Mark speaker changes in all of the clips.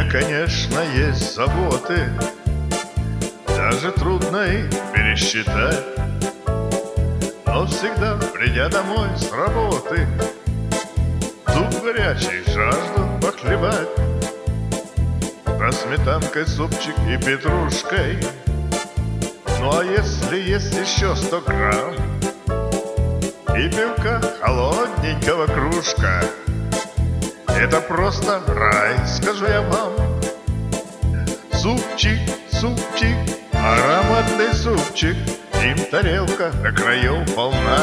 Speaker 1: конечно, есть заботы, даже трудно их пересчитать. Но всегда, придя домой с работы, суп горячий жажду похлебать. Да сметанкой супчик и петрушкой. Ну а если есть еще 100 грамм и пивка холодненького кружка, это просто рай, скажу я вам. Супчик, супчик, ароматный супчик, им тарелка до краев полна.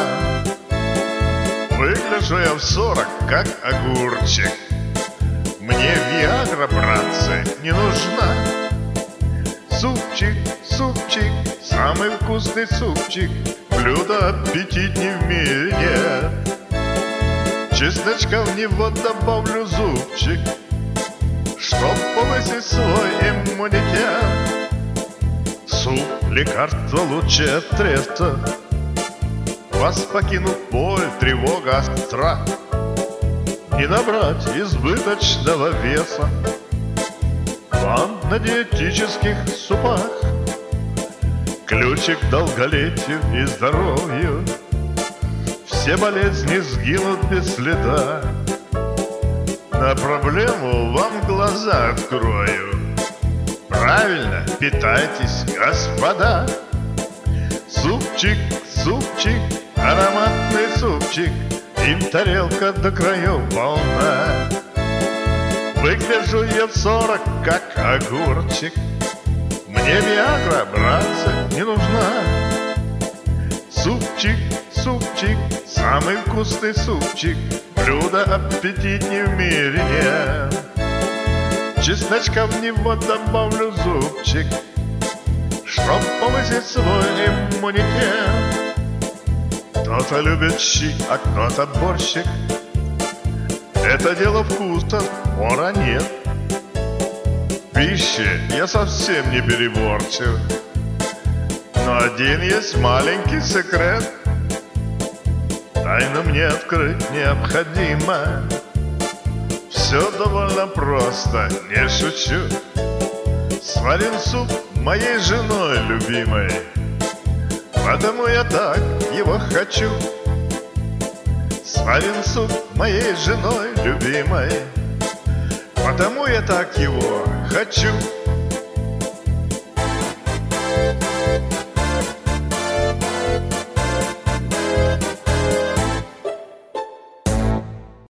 Speaker 1: Выгляжу я в 40, как огурчик. Мне виагра, братцы, не нужна. Супчик, супчик, самый вкусный супчик, блюдо аппетитней в мире нет. Чесночка в него добавлю зубчик, чтоб повысить свой иммунитет. Суп — лекарство лучше ответа. Вас покинут боль, тревога, страх. Не набрать избыточного веса вам на диетических супах. Ключик к долголетию и здоровью. Все болезни сгинут без следа. На проблему вам глаза открою. Правильно питайтесь, господа. Супчик, супчик, ароматный супчик, им тарелка до краев полна. Выгляжу я в 40, как огурчик. Мне виагра, братцы, не нужна. Супчик, супчик, самый вкусный супчик, блюдо аппетитней в мире нет. Чесночка в него добавлю зубчик, чтоб повысить свой иммунитет. Кто-то любит щи, а кто-то борщик. Это дело вкуса, спора нет. В пище я совсем не переборчив, но один есть маленький секрет. Тайну мне открыть необходимо. Все довольно просто, не шучу. Сварен суп моей женой любимой, потому я так его хочу. Сварен суп моей женой любимой, потому я так его хочу.